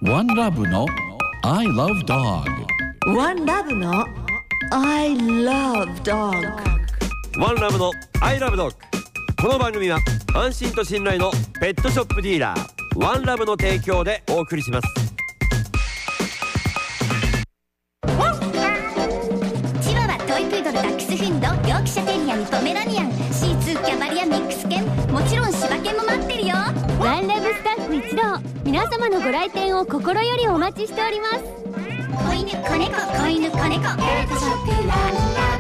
One Love の I Love Dog。 One Love の I Love Dog。 One Love の I Love Dog。 この番組は安心と信頼のペットショップディーラーワンラブの提供でお送りします。 チワワ、トイプードル、ダックスフンド、ヨークシャテリアにポメラニアン、シーツー、キャバリア、ミックス犬、もちろん柴犬も待ってるよ。 ワンラブスタッフ一同、皆様のご来店を心よりお待ちしております。 子犬、子猫、子犬、子猫、ペットショップワンラ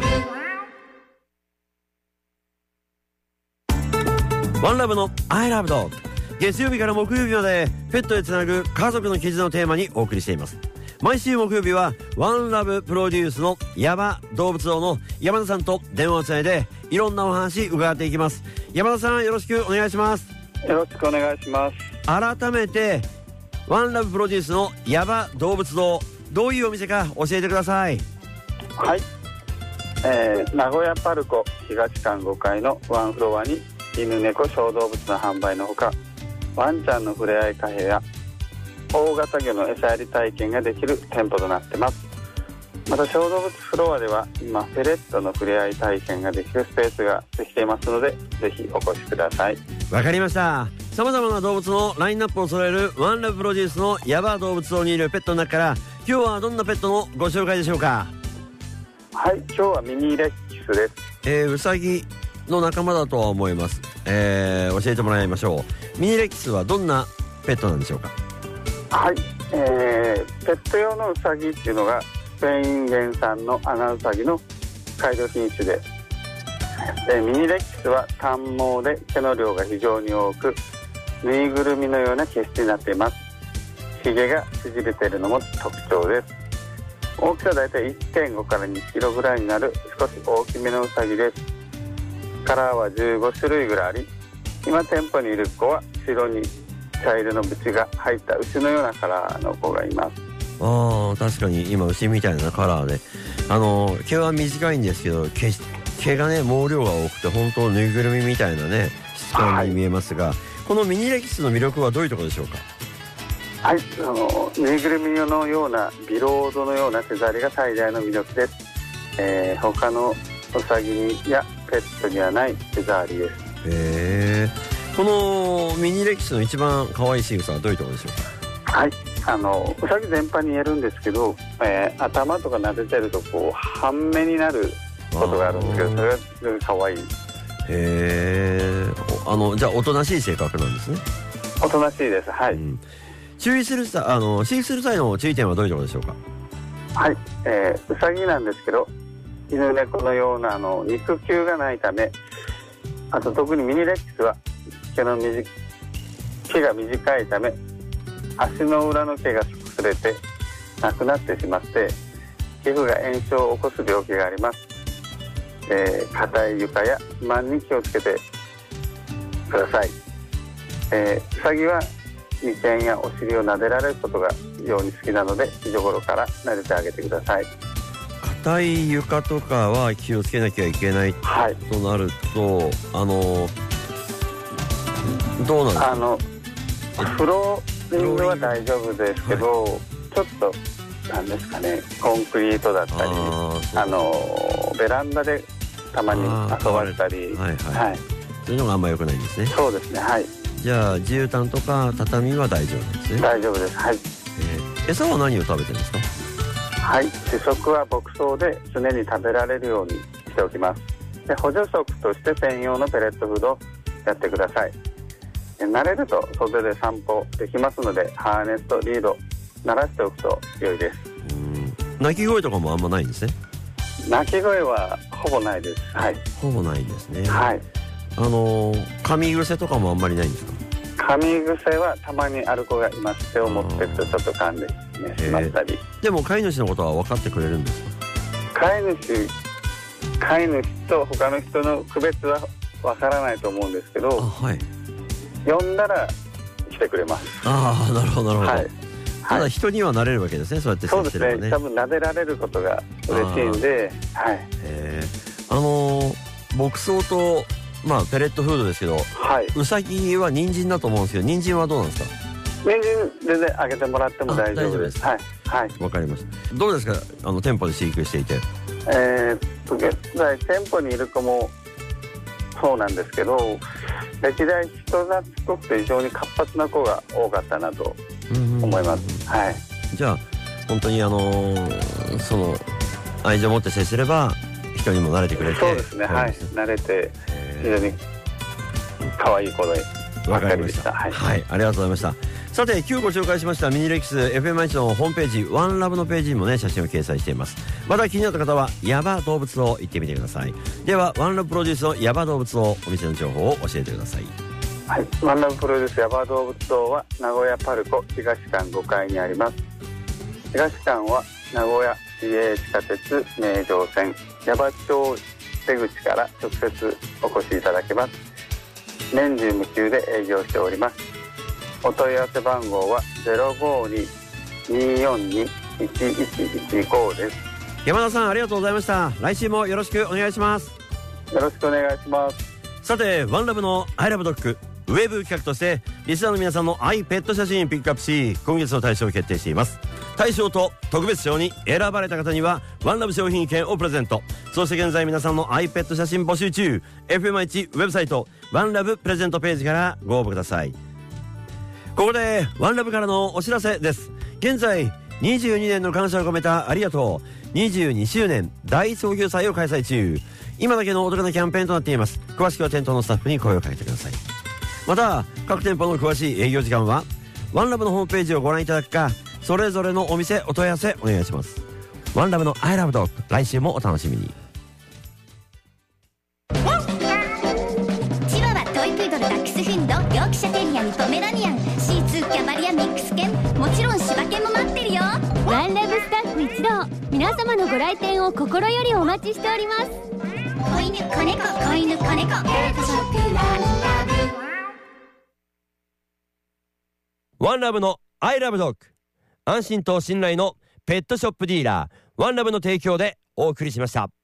ブ。 ワンラブの I Love Dog。 月曜日から木曜日までペットでつなぐ家族の絆をテーマにお送りしています。毎週木曜日はワンラブプロデュースのヤバ動物王の山田さんと電話をつないでいろんなお話伺っていきます。山田さん、よろしくお願いします。 よろしくお願いします。 改めてワンラブプロデュースのヤバ動物堂、どういうお店か教えてください。 はい、名古屋パルコ東館5階のワンフロアに犬猫小動物の販売のほか、ワンちゃんの触れ合いカフェや大型魚の餌やり体験ができる店舗となっています。また小動物フロアでは今ペレットの触れ合い体験ができるスペースができていますので、ぜひお越しください。 わかりました。さまざまな動物のラインナップを揃えるワンラブプロデュースのヤバ動物堂にいるペットの中から今日はどんなペットのご紹介でしょうか。 はい、今日はミニレッキスです。 ウサギの仲間だとは思います。教えてもらいましょう。ミニレッキスはどんなペットなんでしょうか。 はい、ペット用のウサギっていうのがスペイン原産のアナウサギの改良品種で、ミニレッキスは短毛で毛の量が非常に多く、ぬいぐるみのような毛質になっています。ひげが縮れているのも特徴です。大きさはだいたい 1.5 から2キロぐらいになる少し大きめのウサギです。カラーは15種類ぐらいあり、今店舗にいる子は白に茶色の縁が入った牛のようなカラーの子がいます。 確かに今牛みたいなカラーで、毛は短いんですけど毛がね毛量が多くて本当ぬいぐるみみたいなね質感に見えますが、このミニレッキスの魅力はどういうところでしょうか。 はい、ぬいぐるみのようなビロードのような手触りが最大の魅力です。他のウサギやペットにはない手触りです。 このミニレッキスの一番可愛い仕草はどういうところでしょうか。 はい、ウサギ全般に言えるんですけど、頭とか撫でてるとこう半目になることがあるんですけど、それがすごい可愛い。 じゃあおとなしい性格なんですね。 おとなしいです。はい、 飼育する際の注意点はどういうところでしょうか。 はい、ウサギなんですけど犬猫のような肉球がないため、あと特にミニレッキスは毛が短いため足の裏の毛が擦れてなくなってしまって皮膚が炎症を起こす病気があります。硬い床や肥満に気をつけてください。ウサギは眉間やお尻を撫でられることが非常に好きなので日頃から撫でてあげてください。 硬い床とかは気をつけなきゃいけない、はい、となるとどうなんですか。フローリングは大丈夫ですけど、はい、ちょっとなんですかね、コンクリートだったりベランダでたまに遊ばれたり、そういうのがあんま良くないんですね。そうですね。はい。じゃあ絨毯とか畳は大丈夫なんですね。大丈夫です。はい。餌は何を食べてるんですか。はい、主食は牧草で常に食べられるようにしておきます。で、補助食として専用のペレットフードをやってください。慣れると外で散歩できますのでハーネスとリード鳴らしておくと良いです。鳴き声とかもあんまないんですね。鳴き声はほぼないです。はい、ほぼないですね。はい。噛み癖とかもあんまりないんですか。噛み癖はたまにある子がいます。手を持ってるとちょっと噛んでしまったり。でも飼い主のことは分かってくれるんですか。飼い主と他の人の区別は分からないと思うんですけど、はい、呼んだら来てくれます。なるほどなるほど。はい、ただ人には慣れるわけですね。そうやって接してればね。そうですね。多分撫でられることが嬉しいんで、はい。牧草とペレットフードですけど、はい、ウサギは人参だと思うんですけど、人参はどうなんですか。 人参全然あげてもらっても大丈夫です。はいはい、 わかりました。どうですか、店舗で飼育していて。 現在店舗にいる子もそうなんですけど、歴代人懐っこくて非常に活発な子が多かったなと思います。はい。 じゃあ本当にその愛情を持って接すれば人にも慣れてくれて。 そうですね、はい、慣れて非常に可愛い子でわかりました。はい、はい、ありがとうございました。さて今日ご紹介しましたミニレックス FM1 のホームページワンラブのページにもね写真を掲載しています。また気になった方はヤバ動物を行ってみてください。ではワンラブプロデュースのヤバ動物をお店の情報を教えてください。 はい、ワンラブプロデュースヤバ動物堂は名古屋パルコ東館5階にあります。東館は名古屋市営地下鉄名城線矢場町出口から直接お越しいただけます。年中無休で営業しております。お問い合わせ番号は 052-242-1115 です。 山田さんありがとうございました。来週もよろしくお願いします。 よろしくお願いします。 さてワンラブのアイラブドッグウェブ企画としてリスナーの皆さんのアイペット写真ピックアップし今月の大賞を決定しています。大賞と特別賞に選ばれた方にはワンラブ商品券をプレゼント。そして現在皆さんのアイペット写真募集中。 FM1 ウェブサイトワンラブプレゼントページからご応募ください。ここでワンラブからのお知らせです。現在22年の感謝を込めたありがとう22周年大創業祭を開催中。今だけのお得なキャンペーンとなっています。詳しくは店頭のスタッフに声をかけてください。また各店舗の詳しい営業時間はワンラブのホームページをご覧いただくかそれぞれのお店お問い合わせお願いします。ワンラブのアイラブドッグ来週もお楽しみに。 チワワ、トイプードル、ダックスフンド、ヨークシャテリアにポメラニアン、シーツー、キャバリア、ミックス犬、もちろん柴犬も待ってるよ。 ワンラブスタッフ一同、皆様のご来店を心よりお待ちしております。 子犬、子猫、子犬、子猫、ペットショップワンラブ。ワンラブのアイラブドッグ、安心と信頼のペットショップディーラーワンラブの提供でお送りしました。